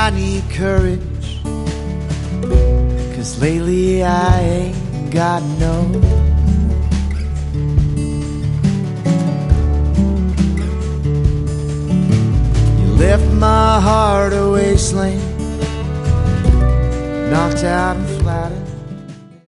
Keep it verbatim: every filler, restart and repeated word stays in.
I need courage, 'cause lately I ain't got no. You left my heart a wasteland, knocked out and flattened.